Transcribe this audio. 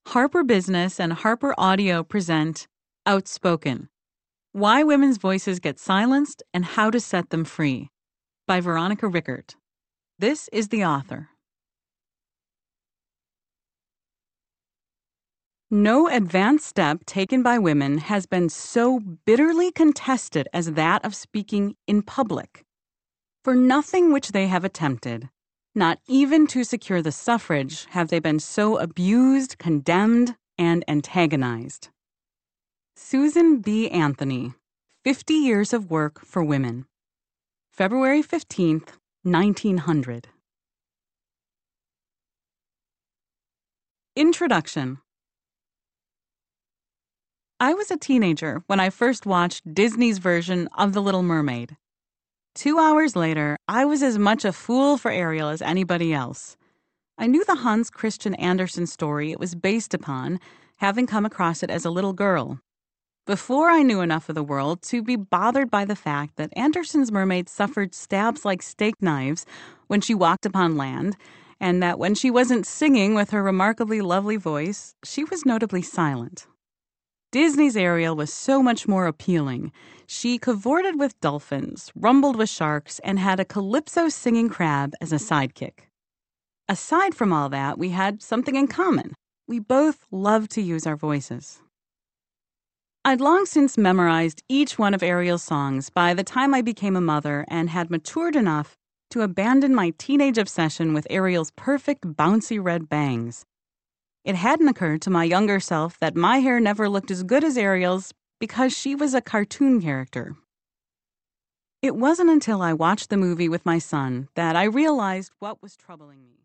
Harper Business and Harper Audio present Outspoken: Why Women's Voices Get Silenced and How to Set Them Free by Veronica Rickert. This is the author. No advanced step taken by women has been so bitterly contested as that of speaking in public. For nothing which they have attempted, not even to secure the suffrage, have they been so abused, condemned, and antagonized. Susan B. Anthony, 50 Years of Work for Women. February 15th, 1900. Introduction. I was a teenager when I first watched Disney's version of The Little Mermaid. 2 hours later, I was as much a fool for Ariel as anybody else. I knew the Hans Christian Andersen story it was based upon, having come across it as a little girl. Before I knew enough of the world to be bothered by the fact that Andersen's mermaid suffered stabs like steak knives when she walked upon land, and that when she wasn't singing with her remarkably lovely voice, she was notably silent. Disney's Ariel was so much more appealing. She cavorted with dolphins, rumbled with sharks, and had a calypso singing crab as a sidekick. Aside from all that, we had something in common. We both loved to use our voices. I'd long since memorized each one of Ariel's songs by the time I became a mother and had matured enough to abandon my teenage obsession with Ariel's perfect bouncy red bangs. It hadn't occurred to my younger self that my hair never looked as good as Ariel's because she was a cartoon character. It wasn't until I watched the movie with my son that I realized what was troubling me.